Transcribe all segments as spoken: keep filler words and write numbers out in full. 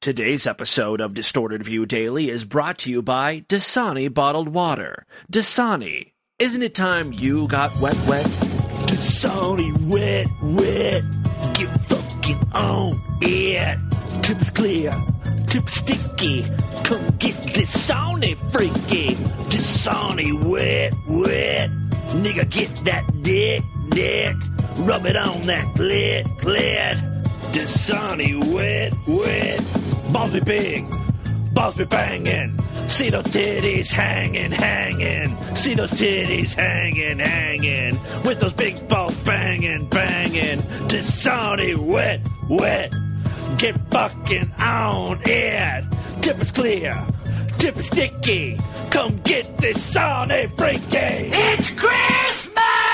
Today's episode of Distorted View Daily is brought to you by Dasani Bottled Water. Dasani, isn't it time you got wet wet? Dasani wet wet, get fucking on it. Tip's clear, tip's sticky, come get Dasani freaky. Dasani wet wet, nigga get that dick dick, rub it on that clit clit. Dasani wet wet. Balls be big, balls be banging. See those titties hanging, hanging. See those titties hanging, hanging. With those big balls banging, banging. Dasani wet, wet. Get fucking on it. Tip is clear, tip is sticky. Come get Dasani freaky. It's Christmas!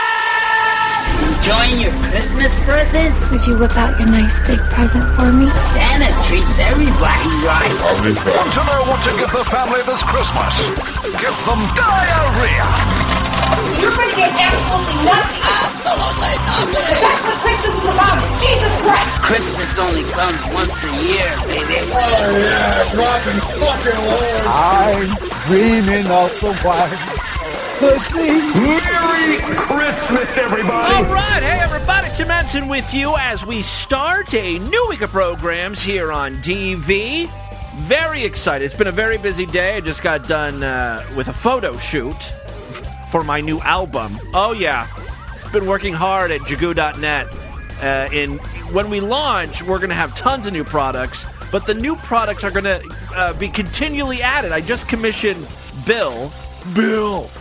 Enjoying your Christmas present? Would you whip out your nice big present for me? Santa treats everybody right. Want to know what to give the family this Christmas? Give them diarrhea. You're gonna get absolutely nothing. Absolutely nothing. That's what Christmas is about. Jesus Christ. Christmas only comes once a year, baby. Oh yeah, dropping fucking loads. I'm dreaming of some white pussy. Merry Christmas, everybody. All right, hey everybody, Tim Manson with you as we start a new week of programs here on D V. Very excited. It's been a very busy day. I just got done uh, with a photo shoot for my new album. Oh yeah, been working hard at Jagoo dot net. Uh, in when we launch, we're going to have tons of new products, but the new products are going to uh, be continually added. I just commissioned Bill, Bill,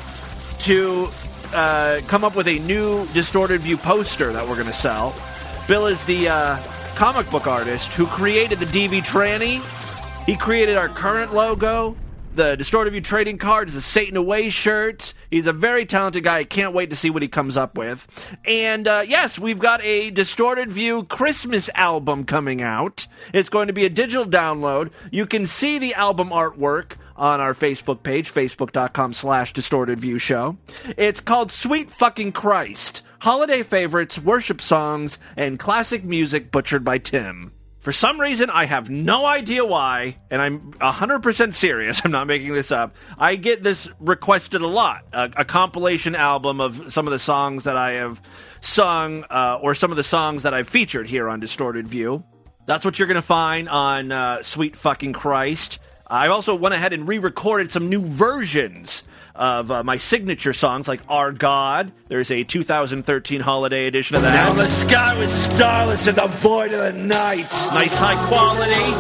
to uh, come up with a new Distorted View poster that we're going to sell. Bill is the uh, comic book artist who created the D V Tranny. He created our current logo, the Distorted View trading cards, the Satan Away shirts. He's a very talented guy. I can't wait to see what he comes up with. And uh, yes, we've got a Distorted View Christmas album coming out. It's going to be a digital download. You can see the album artwork on our Facebook page, facebook.com slash Distorted View Show. It's called Sweet Fucking Christ. Holiday favorites, worship songs, and classic music butchered by Tim. For some reason, I have no idea why, and I'm one hundred percent serious, I'm not making this up, I get this requested a lot. A, a compilation album of some of the songs that I have sung, uh, or some of the songs that I've featured here on Distorted View. That's what you're going to find on uh, Sweet Fucking Christ. I also went ahead and re-recorded some new versions of uh, my signature songs, like Our God. There's a two thousand thirteen holiday edition of that. Now the sky was starless in the void of the night. Nice high quality.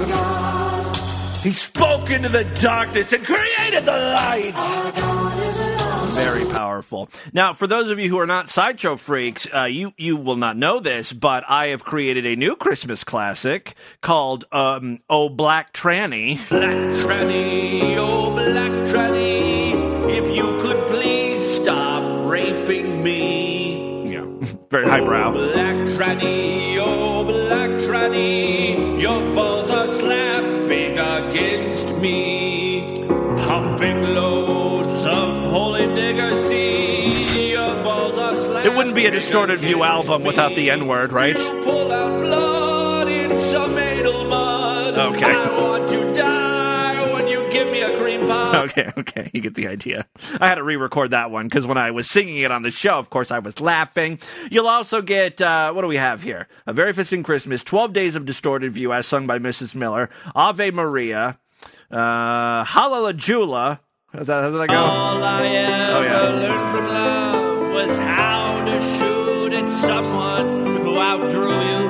He spoke into the darkness and created the light. Very powerful. Now, for those of you who are not Sideshow freaks, uh, you, you will not know this, but I have created a new Christmas classic called um, Oh Black Tranny. Black Tranny, oh Black Tranny, if you could please stop raping me. Yeah, very highbrow. Oh, Black Tranny, oh Black Tranny, your balls are slapping against me, pumping loads of holy nigger seed. Your balls are slapping. It wouldn't be a Distorted View album without the N-word, right? You pull out blood in some anal mud. Okay. I want to die when you give me a cream pie. Okay, okay, you get the idea. I had to re-record that one because when I was singing it on the show, of course, I was laughing. You'll also get, uh, what do we have here? A Very Fisting Christmas, twelve Days of Distorted View, as sung by Missus Miller, Ave Maria, uh, Hallelujah. How's that, how does that go? All I ever oh, yeah. learned from love was how to shoot at someone who outdrew you.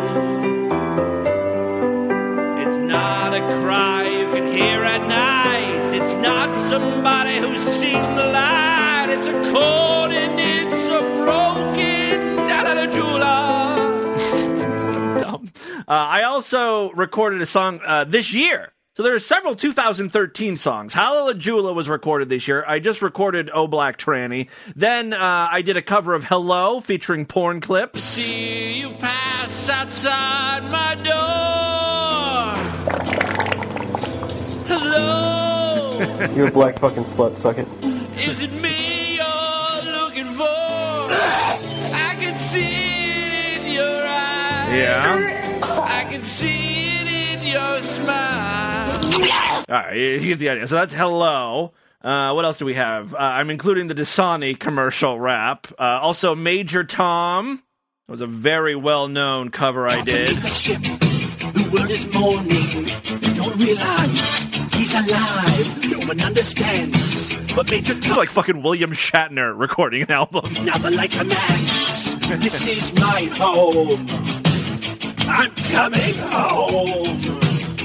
It's not a cry you can hear at night. It's not somebody who's seen the light. It's a chord and it's a broken Hallelujah. So dumb. Uh, I also recorded a song uh, this year. So there are several two thousand thirteen songs. Hallelujah was recorded this year. I just recorded Oh Black Tranny. Then uh, I did a cover of Hello featuring porn clips. See you pass outside my door. Hello. You're a black fucking slut, suck it. Is it me you're looking for? I can see it in your eyes. Yeah. I can see it in your smile. All right, you get the idea. So that's hello. Uh, what else do we have? Uh, I'm including the Dasani commercial rap. Uh, also, Major Tom. It was a very well-known cover I did. The ship, the world is mourning. They don't realize he's alive. No one understands. But Major Tom, It's like fucking William Shatner recording an album. now the light commands. This is my home. I'm coming home.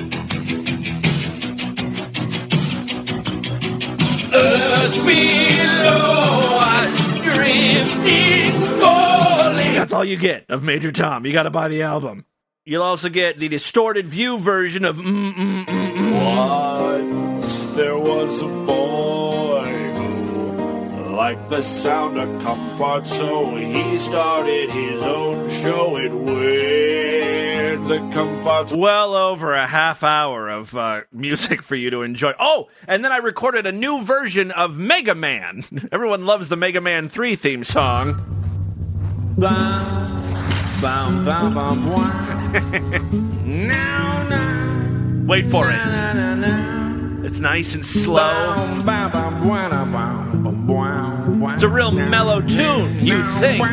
Earth below us, drifting, falling. That's all you get of Major Tom. You got to buy the album. You'll also get the distorted view version of mm, mm, mm, mm. Once there was a boy who liked the sound of comfort, so he started his own show. It weird the comfort. Well over a half hour of uh, music for you to enjoy. Oh, and then I recorded a new version of Mega Man. Everyone loves the Mega Man three theme song. Bum, bum, bum, bum, now, now. Wait for it. It's nice and slow. It's a real mellow tune, you think.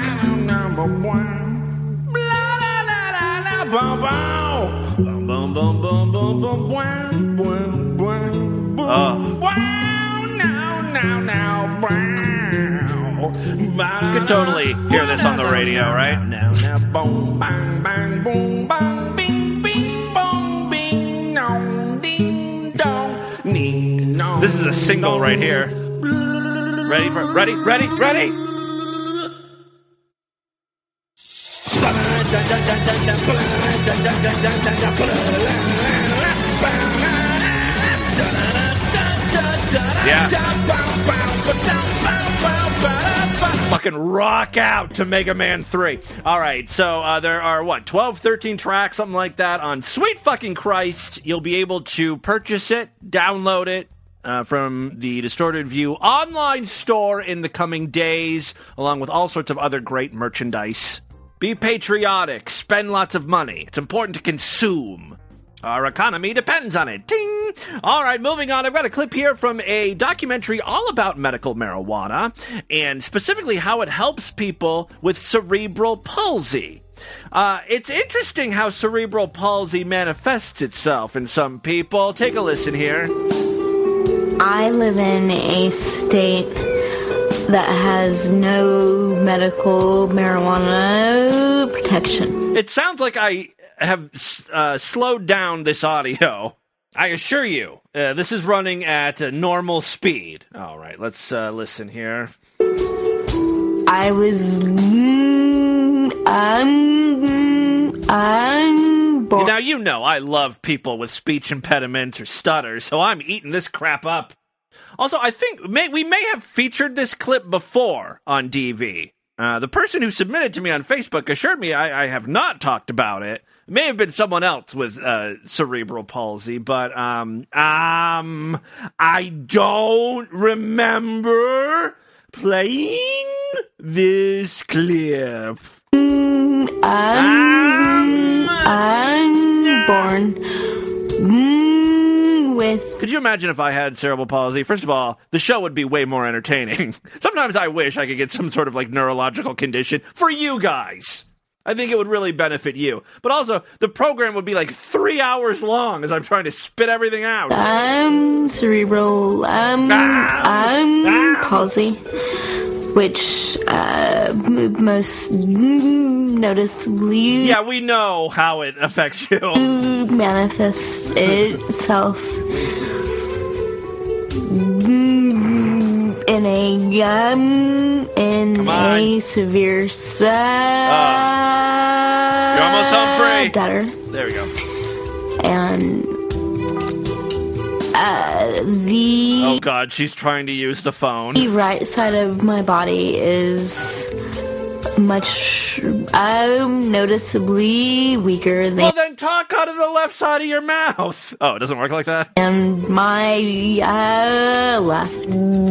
You could totally hear this on the radio, right? Now, now, boom, bang, bang, boom, bang, bing, bing, boom, bing, dong, ding, dong, ding, dong. This is a single right here. Ready for ready, ready, ready? Yeah. Fucking rock out to Mega Man three. All right, so uh, there are, what, twelve, thirteen tracks, something like that on Sweet Fucking Christ. You'll be able to purchase it, download it uh, from the Distorted View online store in the coming days, along with all sorts of other great merchandise. Be patriotic, spend lots of money. It's important to consume. Our economy depends on it. Ting! All right, moving on. I've got a clip here from a documentary all about medical marijuana, and specifically how it helps people with cerebral palsy. Uh, it's interesting how cerebral palsy manifests itself in some people. Take a listen here. I live in a state that has no medical marijuana protection. It sounds like I have uh, slowed down this audio. I assure you, uh, this is running at uh, normal speed. All right, let's uh, listen here. I was... Mm, I'm... I'm born... Now, you know I love people with speech impediments or stutters, so I'm eating this crap up. Also, I think may, we may have featured this clip before on D V. Uh, the person who submitted to me on Facebook assured me I, I have not talked about it. It may have been someone else with uh, cerebral palsy, but um, um, I don't remember playing this clip. Mm, I'm... Um, I'm born... Mm, with... Could you imagine if I had cerebral palsy? First of all, the show would be way more entertaining. Sometimes I wish I could get some sort of like neurological condition for you guys. I think it would really benefit you. But also, the program would be like three hours long as I'm trying to spit everything out. I'm cerebral, I'm, Ah! I'm Ah! palsy, which uh, m- most noticeably Yeah, we know how it affects you. manifests itself in a um, in Come on. a severe uh, You're almost home free. stutter. There we go. And uh, the Oh, God, she's trying to use the phone. the right side of my body is much um, noticeably weaker than Well, then talk out of the left side of your mouth. Oh, it doesn't work like that? my uh, left.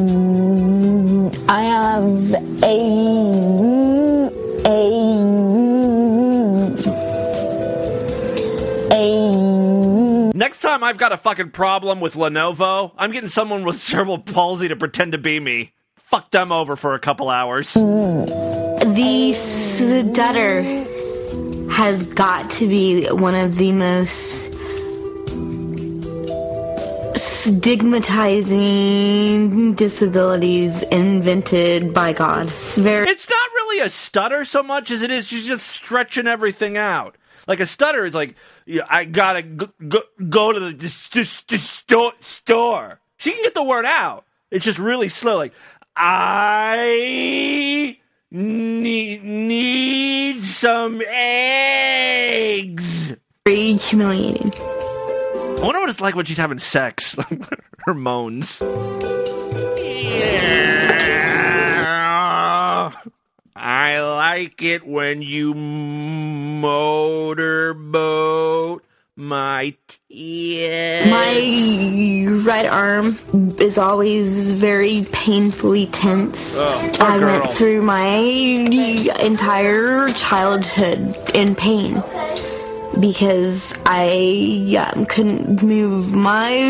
I have a a a Next next time I've got a fucking problem with Lenovo, I'm getting someone with cerebral palsy to pretend to be me. Fuck them over for a couple hours. The stutter has got to be one of the most stigmatizing disabilities invented by God. It's very. It's not really a stutter so much as it is she's just stretching everything out. Like a stutter is like, yeah, I gotta go, go, go to the this, this, this store, store. She can get the word out. It's just really slow. Like, I need, need some eggs. Very humiliating. I wonder what it's like when she's having sex. Her moans. Yeah. I like it when you motorboat my teeth. My right arm is always very painfully tense. Oh, poor I girl. went through my entire childhood in pain because I um, couldn't move my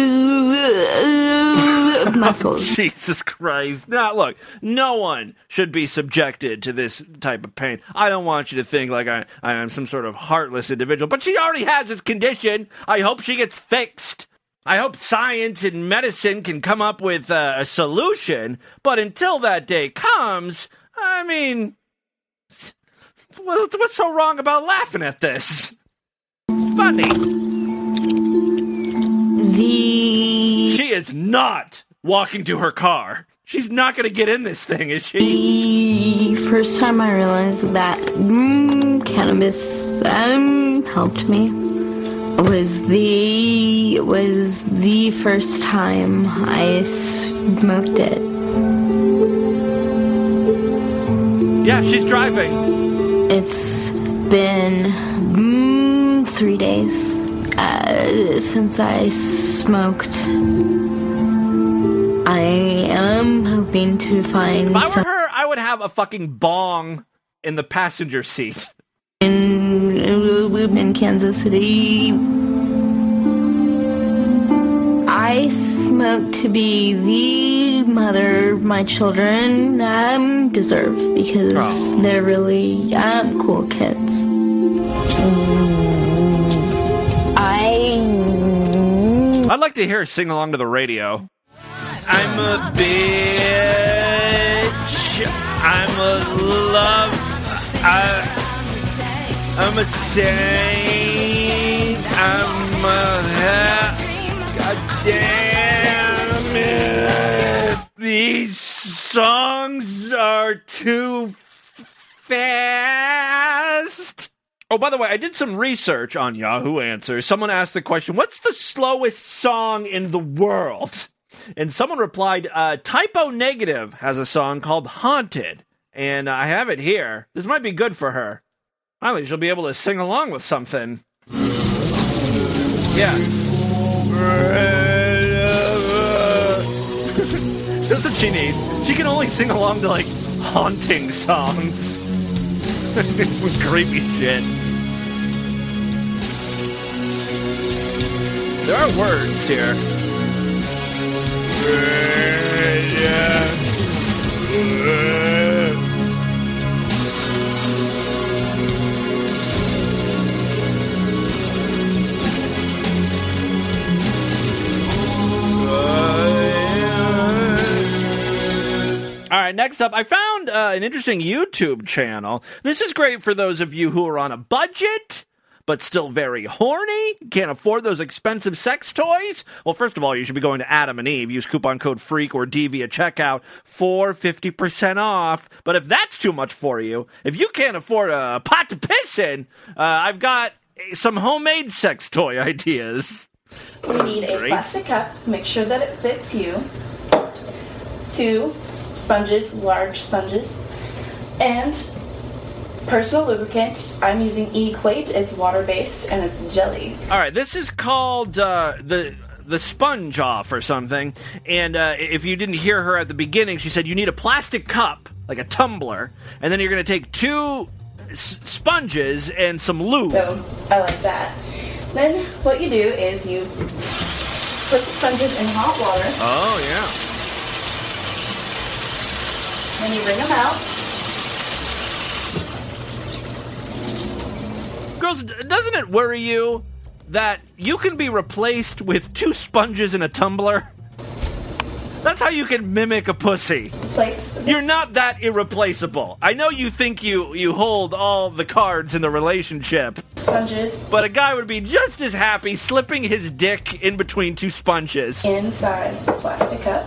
uh, muscles. Jesus Christ. Now, look, no one should be subjected to this type of pain. I don't want you to think like I, I am some sort of heartless individual, but she already has this condition. I hope she gets fixed. I hope science and medicine can come up with uh, a solution, but until that day comes, I mean, what's so wrong about laughing at this? It's funny. The She is not walking to her car. She's not going to get in this thing, is she? The first time I realized that mm, cannabis um, helped me was the was the first time I smoked it. Yeah, she's driving. It's been mm, three days uh, since I smoked. I am hoping to find If I were some her, I would have a fucking bong in the passenger seat. in, in Kansas City. I smoke to be the mother my children um, deserve because Oh. they're really um, cool kids. I I'd like to hear her sing along to the radio. I'm a bitch. I'm a love. I, I'm a saint. I'm a. God damn it. These songs are too fast. Oh, by the way, I did some research on Yahoo Answers. Someone asked the question, what's the slowest song in the world? And someone replied, uh, Typo Negative has a song called Haunted. And I have it here. This might be good for her. I think she'll be able to sing along with something. Yeah. That's what she needs. She can only sing along to, like, haunting songs. Creepy shit. There are words here. All right, next up, I found uh, an interesting YouTube channel. This is great for those of you who are on a budget, but still very horny, can't afford those expensive sex toys. Well, first of all, you should be going to Adam and Eve. Use coupon code FREAK or D V at checkout for fifty percent off. But if that's too much for you, if you can't afford a pot to piss in, uh, I've got some homemade sex toy ideas. We need a Great. plastic cup. Make sure that it fits you. Two sponges, large sponges, and personal lubricant. I'm using Equate. It's water-based and it's jelly. All right, this is called uh, the the sponge off or something. And uh, if you didn't hear her at the beginning, she said you need a plastic cup, like a tumbler, and then you're going to take two s- sponges and some lube. So I like that. Then what you do is you put the sponges in hot water. Oh, yeah. Then you bring them out. Girls, doesn't it worry you that you can be replaced with two sponges in a tumbler? That's how you can mimic a pussy. Place. You're not that irreplaceable. I know you think you, you hold all the cards in the relationship. Sponges. But a guy would be just as happy slipping his dick in between two sponges. Inside the plastic cup.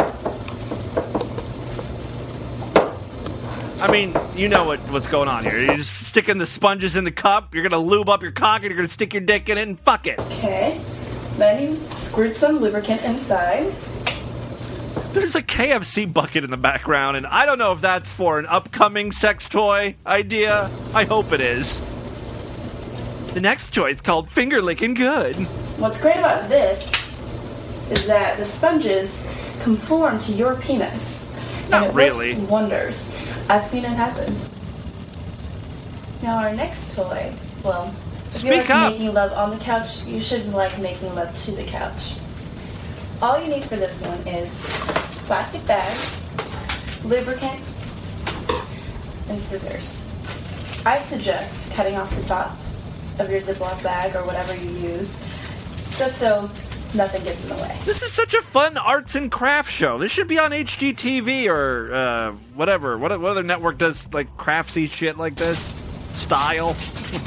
I mean, you know what, what's going on here. You're just sticking the sponges in the cup, you're gonna lube up your cock, and you're gonna stick your dick in it, and fuck it. Okay. Then you squirt some lubricant inside. There's a K F C bucket in the background, and I don't know if that's for an upcoming sex toy idea. I hope it is. The next toy is called Finger Licking Good. What's great about this is that the sponges conform to your penis. Not and it really. works wonders. I've seen it happen. Now our next toy, well, if you Speak like up. making love on the couch, you should like making love to the couch. All you need for this one is plastic bag, lubricant, and scissors. I suggest cutting off the top of your Ziploc bag or whatever you use, just so nothing gets in the way. This is such a fun arts and crafts show. This should be on H G T V or uh, whatever. What, what other network does like craftsy shit like this? Style.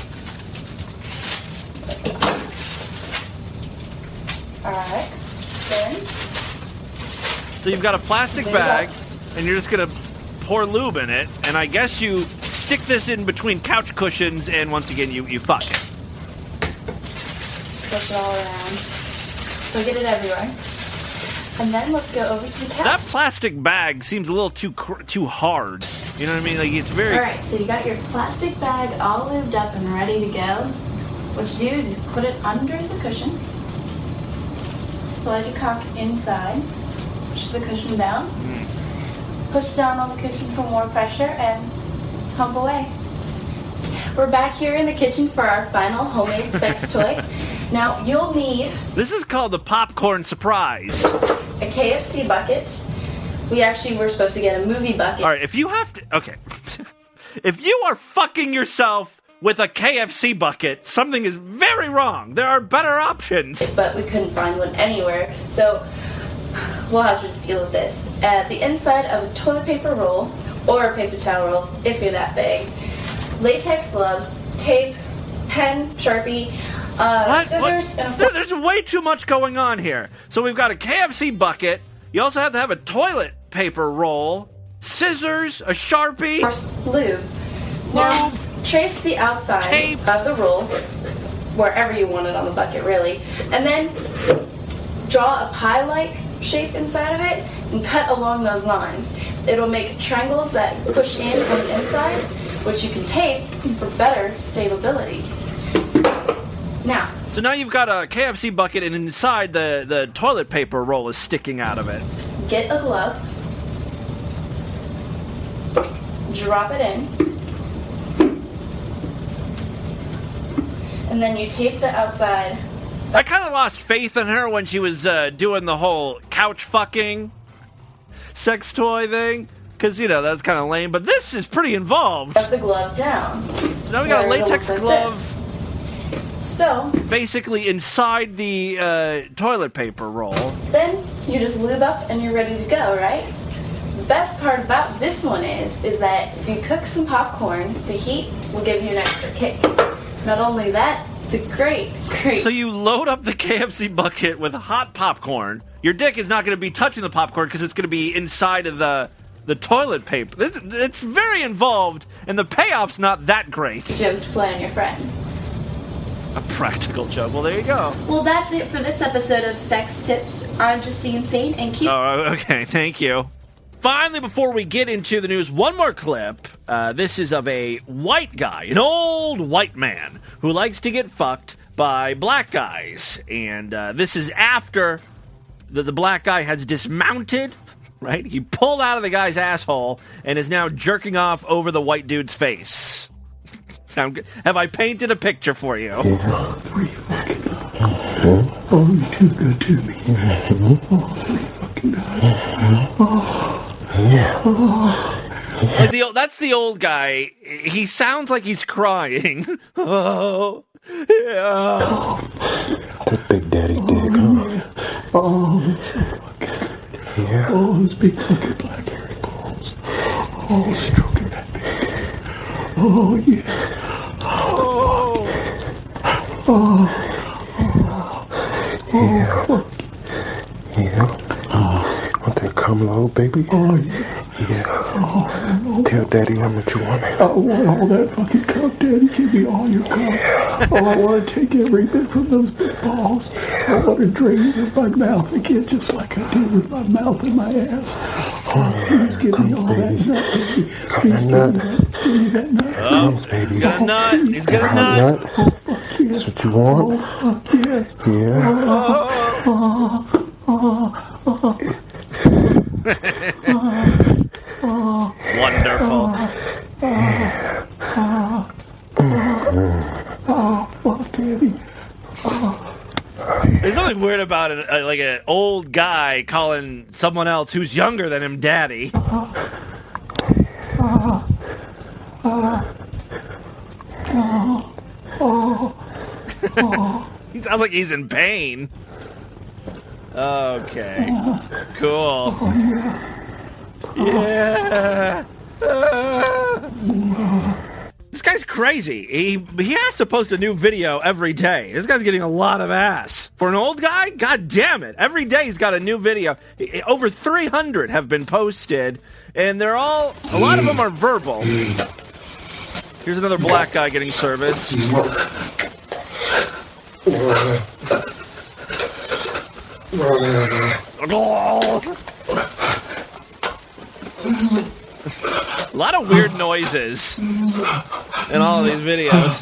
Alright, then So you've got a plastic Lube it bag, up. and you're just gonna pour lube in it, and I guess you stick this in between couch cushions, and once again you, you fuck. push it all around. So get it everywhere. And then let's go over to the couch. That plastic bag seems a little too cr- too hard. You know what I mean? Like it's very. Alright, so you got your plastic bag all lubed up and ready to go. What you do is you put it under the cushion. Slide your cock inside. Push the cushion down. Mm. Push down on the cushion for more pressure and hump away. We're back here in the kitchen for our final homemade sex toy. Now, you'll need This is called the popcorn surprise. a K F C bucket. We actually were supposed to get a movie bucket. All right, if you have to, okay, if you are fucking yourself with a K F C bucket, something is very wrong. There are better options. But we couldn't find one anywhere, so we'll have to just deal with this. Uh, the inside of a toilet paper roll or a paper towel roll, if you're that big. Latex gloves, tape, pen, Sharpie, uh, What? scissors, What? and a There- There's way too much going on here. So we've got a K F C bucket. You also have to have a toilet paper roll, scissors, a Sharpie. course, lube. Now, trace the outside Tape. of the roll, wherever you want it on the bucket, really, and then draw a pie-like shape inside of it and cut along those lines. It'll make triangles that push in on the inside, which you can tape for better stability. Now, So now you've got a K F C bucket, and inside the, the toilet paper roll is sticking out of it. get a glove, drop it in, and then you tape the outside. I kind of lost faith in her when she was uh, doing the whole couch fucking sex toy thing. Because, you know, that's kind of lame. But this is pretty involved. Of the glove down. So now we got a Where it'll latex look like glove this. So, basically inside the uh, toilet paper roll. then you just lube up and you're ready to go, right? The best part about this one is, is that if you cook some popcorn, the heat will give you an extra kick. Not only that, it's a great, great... So you load up the K F C bucket with hot popcorn. Your dick is not going to be touching the popcorn because it's going to be inside of the the toilet paper. This, it's very involved, and the payoff's not that great. Joke to play on your friends. A practical joke. Well, there you go. Well, that's it for this episode of Sex Tips. I'm Justine Saint, and keep... Oh, okay. Thank you. Finally, before we get into the news, one more clip. Uh, this is of a white guy, an old white man, who likes to get fucked by black guys. And uh, this is after the, the black guy has dismounted, right? He pulled out of the guy's asshole and is now jerking off over the white dude's face. Sound good? Have I painted a picture for you? In three seconds. Mm-hmm. Oh, you're too good to me. Mm-hmm. Oh, sweet fucking God. Mm-hmm. Oh. Yeah. Oh. Like the, that's the old guy. He sounds like he's crying. Oh, yeah. Oh, that Big Daddy dick, huh? Yeah. Oh, it's so fucking good. Yeah. Oh, those big fucking black hairy balls. Oh, stroking that baby. Oh, yeah. Oh. Oh. Yeah. Oh, yeah. oh. Want that cum load, baby? Oh, yeah. Yeah. Oh, tell Daddy how much you want it. I want all that fucking cum, Daddy. Give me all your cum. Yeah. Oh, I want to take every bit from those big balls. I want to drain it in my mouth again, just like I do with my mouth and my ass. Oh, please give come, me all baby. that nut, baby. Come Please give nut. me that. Give me that nut. Oh, Come, baby. He's got a nut. Oh, He's got a nut. nut. Oh, fuck yes. That's what you want? Oh, fuck yes. Yeah. Oh, oh, oh, oh, oh, oh, Wonderful. oh, oh, oh, oh, fuck, Daddy. Oh. There's something weird about it, uh, like an old guy calling someone else who's younger than him daddy. Uh, uh, uh, oh, oh, oh. He sounds like he's in pain. Okay. Cool. Oh, yeah. Yeah. Uh, this guy's crazy. He he has to post a new video every day. This guy's getting a lot of ass. For an old guy, god damn it. Every day he's got a new video. Over three hundred have been posted, and they're all, a lot of them are verbal. Here's another black guy getting service. A lot of weird noises in all of these videos.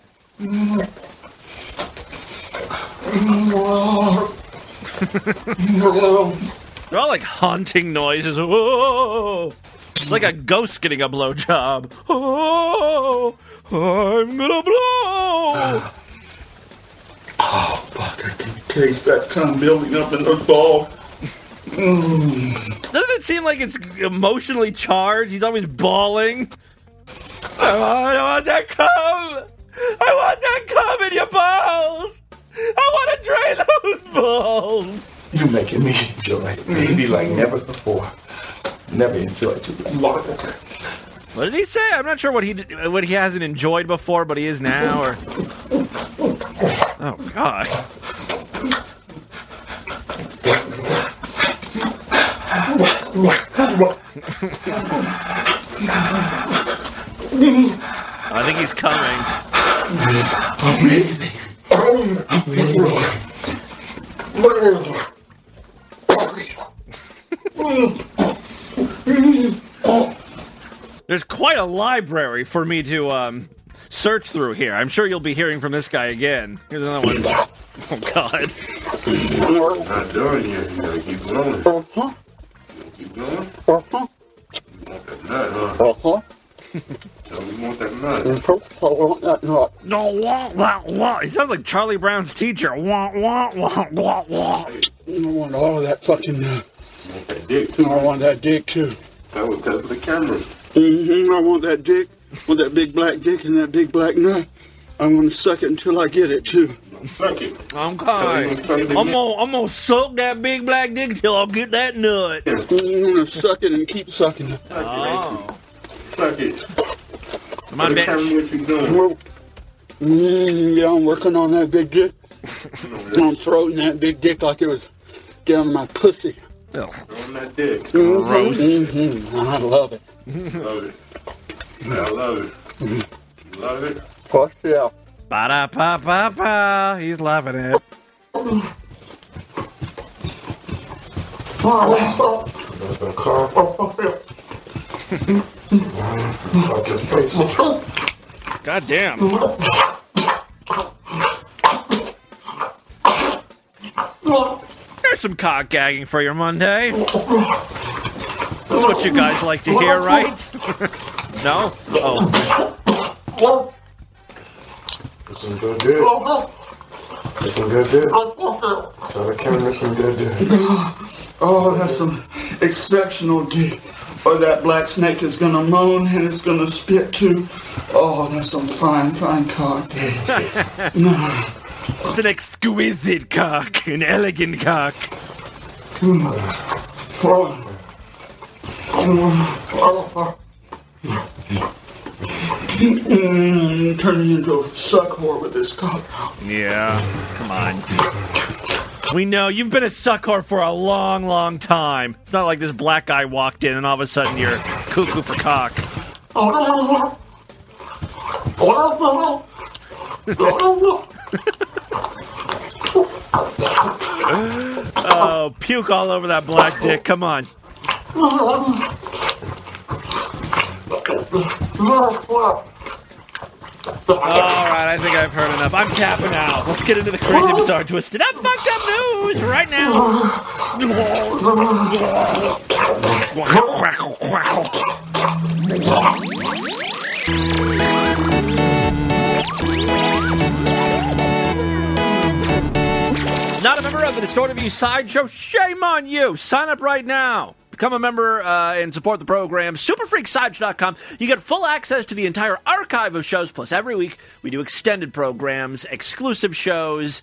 They're all like haunting noises. Whoa! It's like a ghost getting a blowjob. Oh, I'm gonna blow. Oh, fuck, I can taste that cum building up in those balls. Mm. Doesn't it seem like it's emotionally charged? He's always bawling. I want, I want that cum. I want that cum in your balls. I want to drain those balls. You making me enjoy it, baby, like never before. Never enjoyed you like that. What did he say? I'm not sure what he did, what he hasn't enjoyed before, but he is now. Or oh God. I think he's coming. There's quite a library for me to um, search through here. I'm sure you'll be hearing from this guy again. Here's another one. Oh God. Not done yet. You gotta keep going. Uh-huh. Keep going. Uh-huh. You want that nut, huh? Uh-huh. Tell me you want that nut. I want that nut. No, wah, wah, wah. He sounds like Charlie Brown's teacher. Wah, wah, wah, wah, wah. I want all of that fucking... Uh, You want that dick, too? I want that dick, too. That was that for the camera. Mm-hmm. I want that dick. I want that big black dick and that big black nut. I'm going to suck it until I get it, too. Suck it. I'm kind. I'm gonna, I'm gonna suck that big black dick until I get that nut. I'm going to suck it and keep sucking it. Oh. Suck it. Come on, Tell me bitch. what you doing. Mm, yeah, I'm working on that big dick. I'm throwing that big dick like it was down my pussy. Oh. On that dick. Gross. Mm-hmm. I love it. Love it. I love it. You love it? Plus, yeah. Ba-da-pa-pa-pa. He's loving it. God damn. There's some cock gagging for your Monday. That's what you guys like to hear, right? No? Oh. This is good. Some good dude. So the camera's some good dude. Oh, that's some exceptional dick. Or that black snake is gonna moan and it's gonna spit too. Oh, that's some fine, fine cock. No. It's an exquisite cock, an elegant cock. Mm, turn me into a suck whore with this cock. Yeah, come on. We know you've been a suck whore for a long, long time. It's not like this black guy walked in and all of a sudden you're cuckoo for cock. Oh, puke all over that black dick. Come on. Alright, I think I've heard enough. I'm tapping out. Let's get into the crazy, bizarre, twisted up, fucked up news right now. Not a member of the Distorted View Sideshow? Shame on you. Sign up right now. Become a member uh, and support the program. super freak sideshow dot com. You get full access to the entire archive of shows, plus every week we do extended programs, exclusive shows,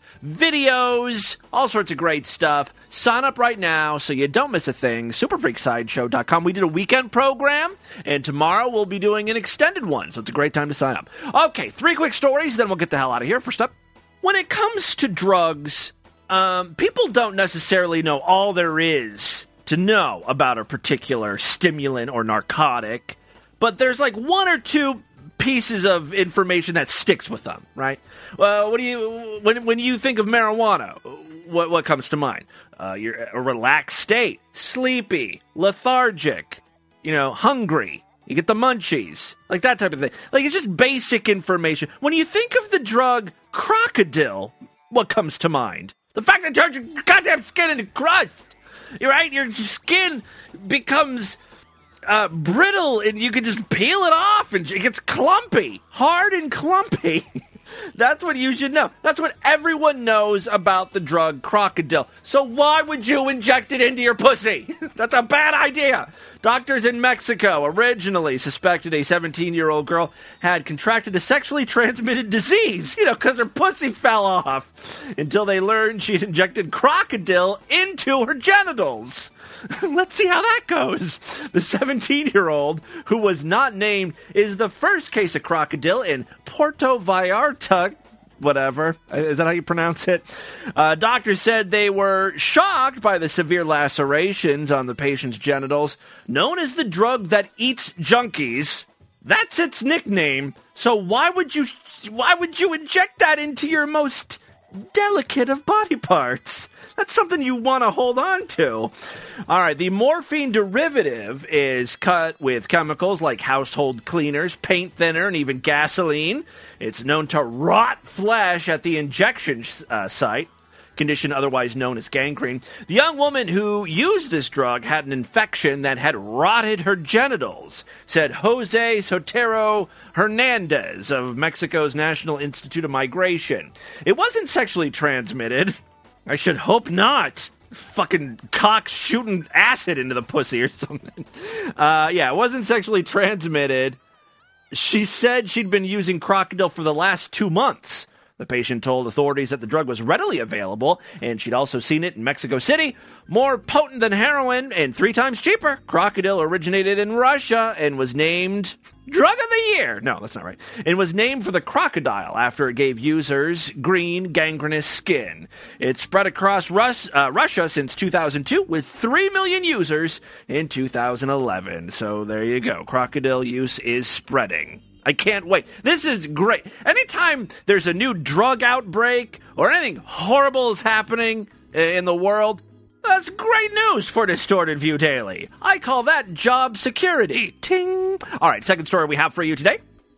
videos, all sorts of great stuff. Sign up right now so you don't miss a thing. super freak sideshow dot com. We did a weekend program, and tomorrow we'll be doing an extended one, so it's a great time to sign up. Okay, three quick stories, then we'll get the hell out of here. First up, when it comes to drugs, um, people don't necessarily know all there is to know about a particular stimulant or narcotic, but there's like one or two pieces of information that sticks with them, right? Well, what do you when when you think of marijuana? What what comes to mind? Uh, you're a relaxed state, sleepy, lethargic, you know, hungry. You get the munchies, like that type of thing. Like it's just basic information. When you think of the drug crocodile, what comes to mind? The fact that it turns your goddamn skin into crust. You're right, your skin becomes uh, brittle and you can just peel it off and it gets clumpy, hard and clumpy. That's what you should know. That's what everyone knows about the drug crocodile. So why would you inject it into your pussy? That's a bad idea. Doctors in Mexico originally suspected a seventeen-year-old girl had contracted a sexually transmitted disease, you know, because her pussy fell off, until they learned she'd injected crocodile into her genitals. Let's see how that goes. The seventeen-year-old, who was not named, is the first case of crocodile in Puerto Vallarta, whatever. Is that how you pronounce it? Uh, doctors said they were shocked by the severe lacerations on the patient's genitals. Known as the drug that eats junkies, that's its nickname. So why would you, why would you inject that into your most delicate of body parts? That's something you want to hold on to. All right, the morphine derivative is cut with chemicals like household cleaners, paint thinner, and even gasoline. It's known to rot flesh at the injection uh, site, condition otherwise known as gangrene. The young woman who used this drug had an infection that had rotted her genitals, said Jose Sotero Hernandez of Mexico's National Institute of Migration. It wasn't sexually transmitted. I should hope not. Fucking cock shooting acid into the pussy or something. Uh, yeah, it wasn't sexually transmitted. She said she'd been using crocodile for the last two months. The patient told authorities that the drug was readily available, and she'd also seen it in Mexico City. More potent than heroin and three times cheaper. Crocodile originated in Russia and was named Drug of the Year. No, that's not right. And was named for the crocodile after it gave users green, gangrenous skin. It spread across Rus- uh, Russia since two thousand two with three million users in two thousand eleven. So there you go. Crocodile use is spreading. I can't wait. This is great. Anytime there's a new drug outbreak or anything horrible is happening in the world, that's great news for Distorted View Daily. I call that job security. Ting. All right, second story we have for you today.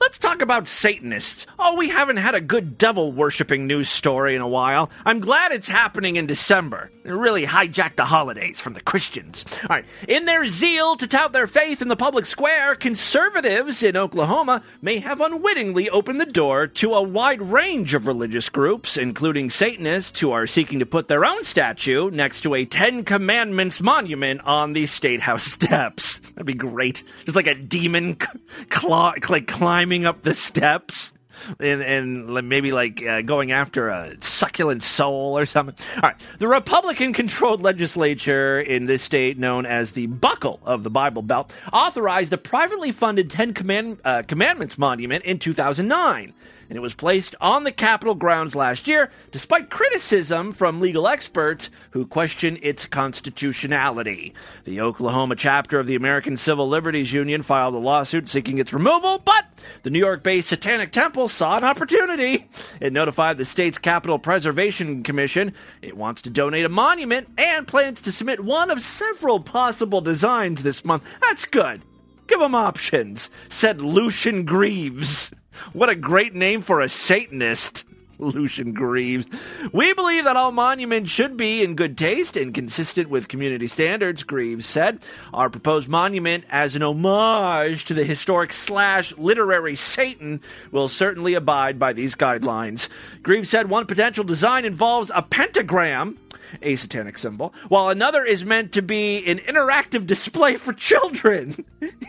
Let's talk about Satanists. Oh, we haven't had a good devil-worshipping news story in a while. I'm glad it's happening in December. It really hijacked the holidays from the Christians. All right, in their zeal to tout their faith in the public square, conservatives in Oklahoma may have unwittingly opened the door to a wide range of religious groups, including Satanists who are seeking to put their own statue next to a Ten Commandments monument on the State House steps. That'd be great. Just like a demon claw, like climbing up the steps and, and maybe like uh, going after a succulent soul or something. All right. The Republican-controlled legislature in this state, known as the Buckle of the Bible Belt, authorized the privately funded Ten Command- uh, Commandments Monument in two thousand nine. And it was placed on the Capitol grounds last year, despite criticism from legal experts who question its constitutionality. The Oklahoma chapter of the American Civil Liberties Union filed a lawsuit seeking its removal, but the New York-based Satanic Temple saw an opportunity. It notified the state's Capitol Preservation Commission it wants to donate a monument and plans to submit one of several possible designs this month. That's good. Give them options, said Lucian Greaves. What a great name for a Satanist, Lucian Greaves. We believe that all monuments should be in good taste and consistent with community standards, Greaves said. Our proposed monument, as an homage to the historic slash literary Satan, will certainly abide by these guidelines. Greaves said one potential design involves a pentagram, a satanic symbol, while another is meant to be an interactive display for children.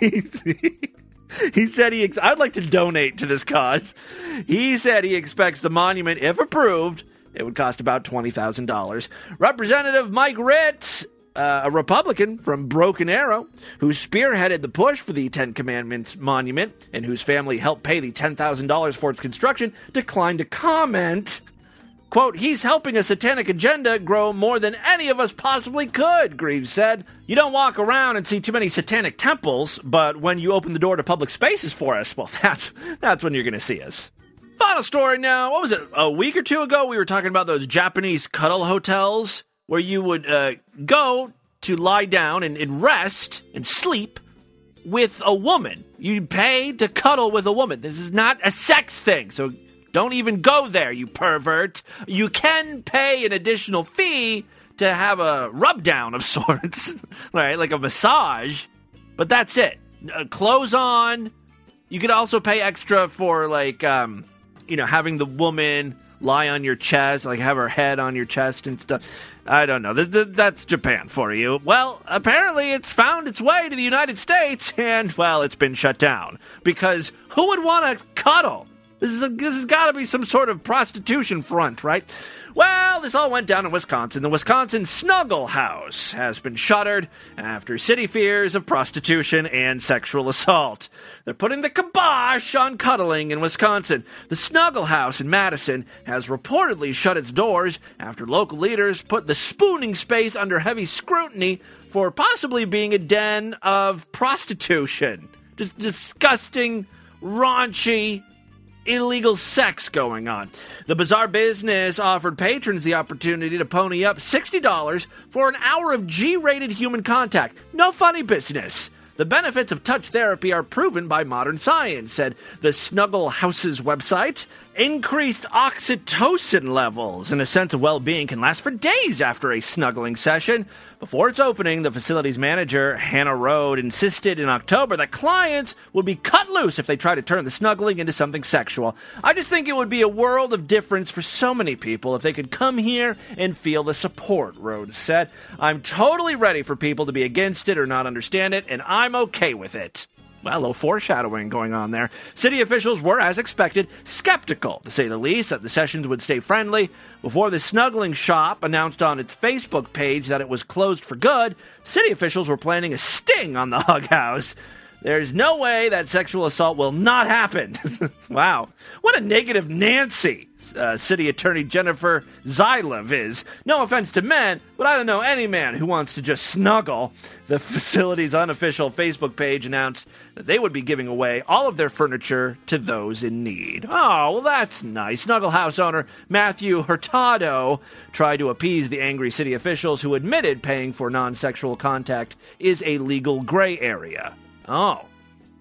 He said he, ex- I'd like to donate to this cause. He said he expects the monument, if approved, it would cost about twenty thousand dollars. Representative Mike Ritz, uh, a Republican from Broken Arrow, who spearheaded the push for the Ten Commandments monument and whose family helped pay the ten thousand dollars for its construction, declined to comment. Quote, he's helping a satanic agenda grow more than any of us possibly could, Greaves said. You don't walk around and see too many satanic temples, but when you open the door to public spaces for us, well, that's that's when you're going to see us. Final story now. What was it? A week or two ago, we were talking about those Japanese cuddle hotels where you would uh, go to lie down and, and rest and sleep with a woman. You'd pay to cuddle with a woman. This is not a sex thing, so don't even go there, you pervert. You can pay an additional fee to have a rub down of sorts, right? Like a massage, but that's it. Uh, clothes on. You could also pay extra for, like, um, you know, having the woman lie on your chest, like have her head on your chest and stuff. I don't know. This, this, that's Japan for you. Well, apparently it's found its way to the United States, and, well, it's been shut down. Because who would want to cuddle? This, is a, this has got to be some sort of prostitution front, right? Well, this all went down in Wisconsin. The Wisconsin Snuggle House has been shuttered after city fears of prostitution and sexual assault. They're putting the kibosh on cuddling in Wisconsin. The Snuggle House in Madison has reportedly shut its doors after local leaders put the spooning space under heavy scrutiny for possibly being a den of prostitution. Just disgusting, raunchy, illegal sex going on. The bizarre business offered patrons the opportunity to pony up sixty dollars for an hour of G-rated human contact. No funny business. The benefits of touch therapy are proven by modern science, said the Snuggle House's website. Increased oxytocin levels and a sense of well-being can last for days after a snuggling session. Before its opening, the facility's manager, Hannah Rode, insisted in October that clients would be cut loose if they tried to turn the snuggling into something sexual. I just think it would be a world of difference for so many people if they could come here and feel the support, Rode said. I'm totally ready for people to be against it or not understand it, and I'm okay with it. Well, a little foreshadowing going on there. City officials were, as expected, skeptical, to say the least, that the sessions would stay friendly. Before the snuggling shop announced on its Facebook page that it was closed for good, city officials were planning a sting on the Hug House. There's no way that sexual assault will not happen. Wow. What a negative Nancy uh, City Attorney Jennifer Zylov is. No offense to men, but I don't know any man who wants to just snuggle. The facility's unofficial Facebook page announced that they would be giving away all of their furniture to those in need. Oh, well, that's nice. Snuggle House owner Matthew Hurtado tried to appease the angry city officials who admitted paying for non-sexual contact is a legal gray area. Oh.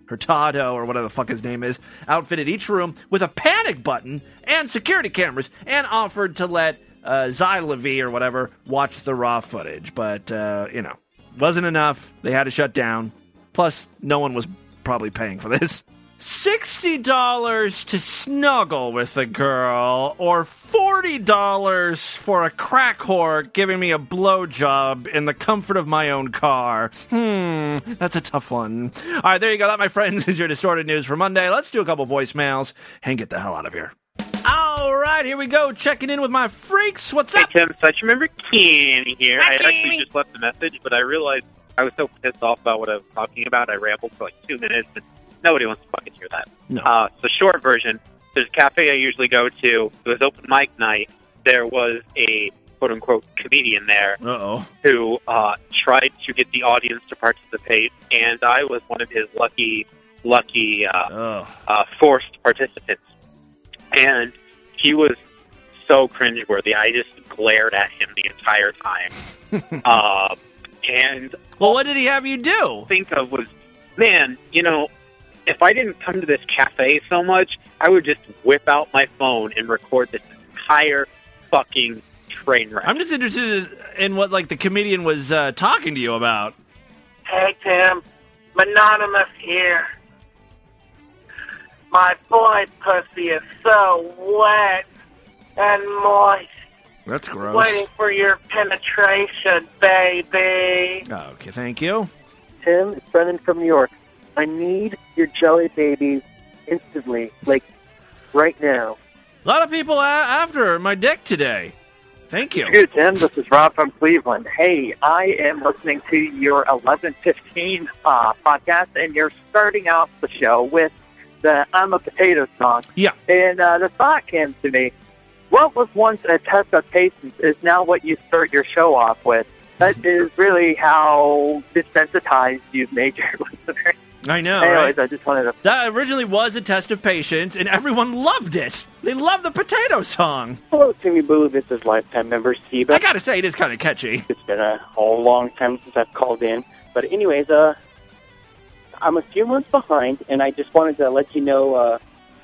Hurtado, or whatever the fuck his name is, outfitted each room with a panic button and security cameras and offered to let uh, Zyla or whatever watch the raw footage. But, uh, you know, wasn't enough. They had to shut down. Plus, no one was probably paying for this. sixty dollars to snuggle with a girl, or forty dollars for a crack whore giving me a blowjob in the comfort of my own car. Hmm, that's a tough one. All right, there you go. That, my friends, is your Distorted News for Monday. Let's do a couple voicemails and get the hell out of here. All right, here we go. Checking in with my freaks. What's up? Hey, Tim. So I remember Kenny here. Hi, I Kenny. actually just left a message, but I realized I was so pissed off about what I was talking about. I rambled for like two minutes, and nobody wants to fucking hear that. No. Uh, so short version, there's a cafe I usually go to. It was open mic night. There was a quote-unquote comedian there Uh-oh. who uh, tried to get the audience to participate, and I was one of his lucky, lucky uh, uh, forced participants. And he was so cringeworthy. I just glared at him the entire time. uh, and well, what did he have you do? Think of was, man, you know, if I didn't come to this cafe so much, I would just whip out my phone and record this entire fucking train wreck. I'm just interested in what, like, the comedian was uh, talking to you about. Hey, Tim. Mononymous here. My boy pussy is so wet and moist. That's gross. Waiting for your penetration, baby. Okay, thank you. Tim, it's Brendan from New York. I need your jelly babies instantly, like right now. A lot of people a- after my dick today. Thank you. Good, Tim. This is Rob from Cleveland. Hey, I am listening to your eleven fifteen uh, podcast, and you're starting out the show with the I'm a Potato song. Yeah. And uh, the thought came to me, what was once a test of patience is now what you start your show off with. That is really how desensitized you've made your listeners. I know, Anyways, right? I just wanted to... That originally was a test of patience, and everyone loved it. They loved the potato song. Hello, Timmy Boo. This is lifetime member Steve. I gotta say, it is kind of catchy. It's been a whole long time since I've called in. But anyways, uh, I'm a few months behind, and I just wanted to let you know uh,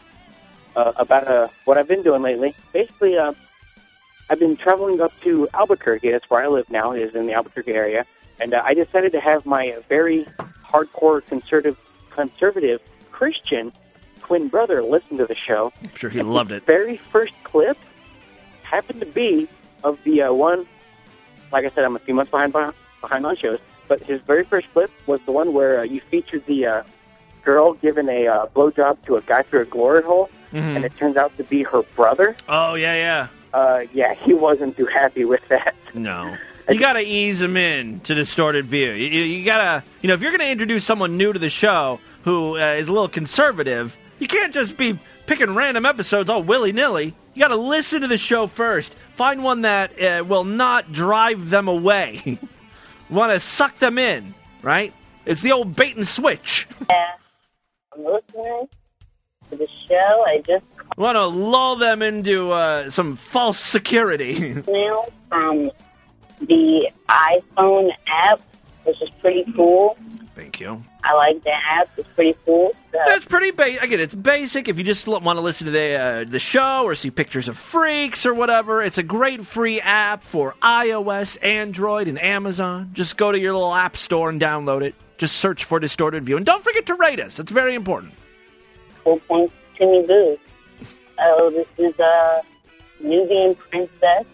uh, about uh, what I've been doing lately. Basically, uh, I've been traveling up to Albuquerque. That's where I live now, is in the Albuquerque area. And uh, I decided to have my very hardcore conservative, conservative Christian twin brother listen to the show. I'm sure he loved it. The very first clip happened to be of the uh, one, like I said, I'm a few months behind behind on shows, but his very first clip was the one where uh, you featured the uh, girl giving a uh, blowjob to a guy through a glory hole, Mhm. and it turns out to be her brother. Oh, yeah, yeah. Uh, yeah, he wasn't too happy with that. No. You gotta ease them in to Distorted View. You, you, you gotta, you know, if you're gonna introduce someone new to the show who uh, is a little conservative, you can't just be picking random episodes all willy-nilly. You gotta listen to the show first. Find one that uh, will not drive them away. You wanna suck them in, right? It's the old bait and switch. Yeah, I'm listening to the show. I just Want to lull them into uh, some false security. emailed from the iPhone app, which is pretty cool. Thank you. I like the app. It's pretty cool. So, That's pretty basic. Again, it's basic. If you just want to listen to the uh, the show or see pictures of freaks or whatever, it's a great free app for iOS, Android, and Amazon. Just go to your little app store and download it. Just search for Distorted View. And don't forget to rate us. It's very important. Full points, Timmy Boo. Oh, this is a Nubian princess,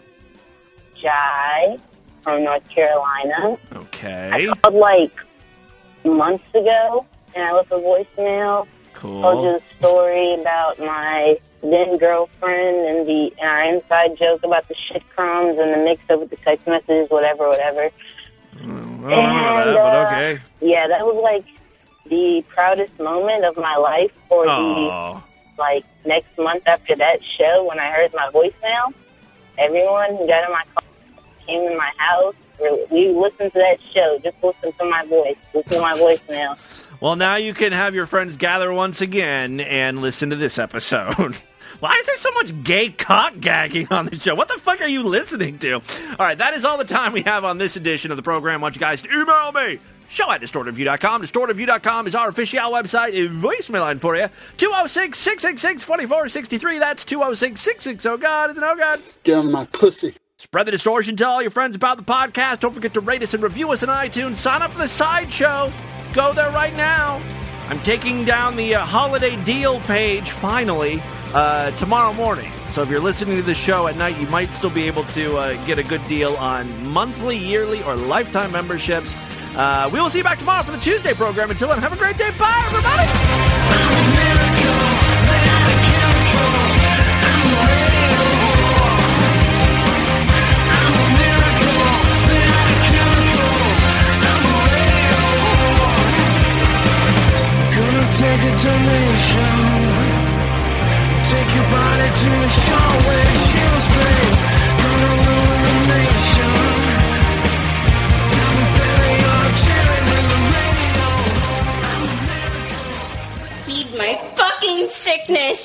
Jai, from North Carolina. Okay. I called like months ago, and I left a voicemail. Cool. Told you the story about my then girlfriend and the and our inside joke about the shit crumbs and the mix up with the text messages, whatever, whatever. I don't remember that, but okay. Yeah, that was like the proudest moment of my life for Aw. the like next month after that show when I heard my voicemail. Everyone who got in my car came to my house. We listened to that show. Just listen to my voice. Listen to my voicemail. Well, now you can have your friends gather once again and listen to this episode. Why is there so much gay cock gagging on the show? What the fuck are you listening to? All right, that is all the time we have on this edition of the program. I want you guys to email me. Show at distorted view dot com. distorted view dot com is our official website. A voicemail line for you. two oh six, six six six, two four six three. That's two oh six, six six oh, God. It's an oh, God. Get on my pussy. Spread the distortion. Tell all your friends about the podcast. Don't forget to rate us and review us on iTunes. Sign up for the sideshow. Go there right now. I'm taking down the uh, holiday deal page, finally, uh, tomorrow morning. So if you're listening to the show at night, you might still be able to uh, get a good deal on monthly, yearly, or lifetime memberships. Uh, we will see you back tomorrow for the Tuesday program. Until then, have a great day. Bye, everybody! Take a donation. Take your body to a show where you